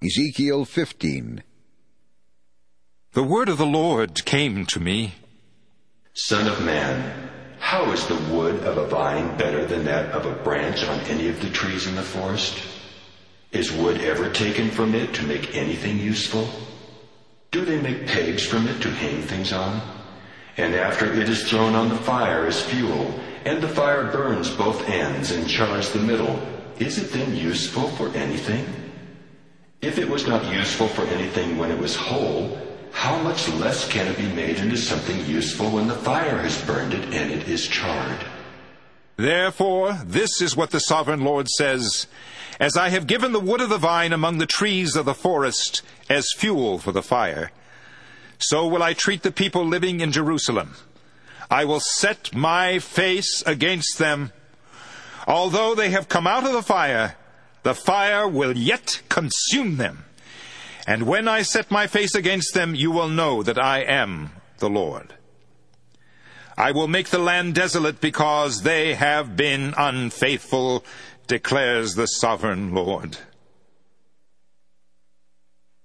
Ezekiel 15. The word of the Lord came to me. Son of man, how is the wood of a vine better than that of a branch on any of the trees in the forest? Is wood ever taken from it to make anything useful? Do they make pegs from it to hang things on? And after it is thrown on the fire as fuel, and the fire burns both ends and chars the middle, is it then useful for anything? If it was not useful for anything when it was whole, how much less can it be made into something useful when the fire has burned it and it is charred? Therefore, this is what the sovereign Lord says: As I have given the wood of the vine among the trees of the forest as fuel for the fire, so will I treat the people living in Jerusalem. I will set my face against them. Although they have come out of the fire will yet consume them. And when I set my face against them, you will know that I am the Lord. I will make the land desolate because they have been unfaithful, declares the sovereign Lord.